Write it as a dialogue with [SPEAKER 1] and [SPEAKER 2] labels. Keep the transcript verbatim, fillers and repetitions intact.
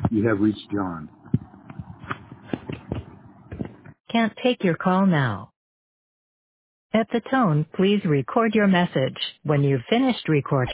[SPEAKER 1] You have reached John.
[SPEAKER 2] Can't take your call now. At the tone, please record your message. When you've finished recording.